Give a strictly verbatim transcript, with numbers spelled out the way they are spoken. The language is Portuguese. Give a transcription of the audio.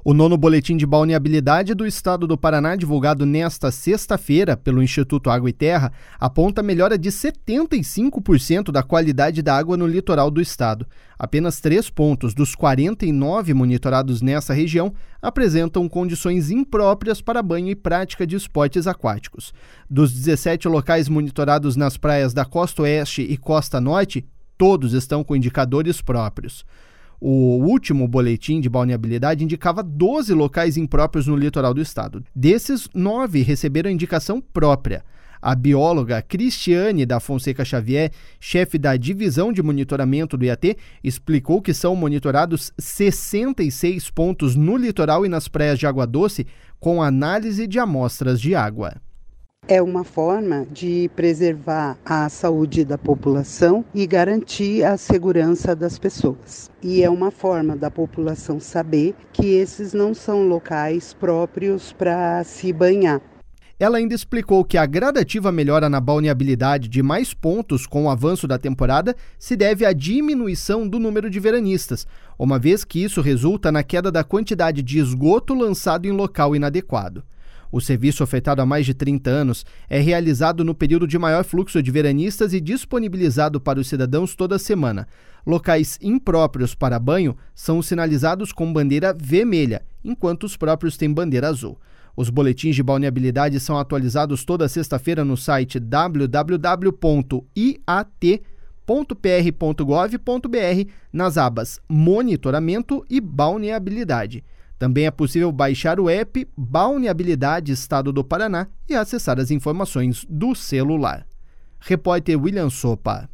O nono Boletim de Balneabilidade do Estado do Paraná, divulgado nesta sexta-feira pelo Instituto Água e Terra, aponta melhora de setenta e cinco por cento da qualidade da água no litoral do estado. Apenas três pontos dos quarenta e nove monitorados nessa região apresentam condições impróprias para banho e prática de esportes aquáticos. Dos dezessete locais monitorados nas praias da Costa Oeste e Costa Norte, todos estão com indicadores próprios. O último boletim de balneabilidade indicava doze locais impróprios no litoral do estado. Desses, nove receberam indicação própria. A bióloga Cristiane da Fonseca Xavier, chefe da divisão de monitoramento do I A T, explicou que são monitorados sessenta e seis pontos no litoral e nas praias de água doce, com análise de amostras de água. É uma forma de preservar a saúde da população e garantir a segurança das pessoas. E é uma forma da população saber que esses não são locais próprios para se banhar. Ela ainda explicou que a gradativa melhora na balneabilidade de mais pontos com o avanço da temporada se deve à diminuição do número de veranistas, uma vez que isso resulta na queda da quantidade de esgoto lançado em local inadequado. O serviço, ofertado há mais de trinta anos, é realizado no período de maior fluxo de veranistas e disponibilizado para os cidadãos toda semana. Locais impróprios para banho são sinalizados com bandeira vermelha, enquanto os próprios têm bandeira azul. Os boletins de balneabilidade são atualizados toda sexta-feira no site w w w ponto i a t ponto p r ponto gov ponto b r nas abas Monitoramento e Balneabilidade. Também é possível baixar o app Balneabilidade Estado do Paraná e acessar as informações do celular. Repórter William Sopa.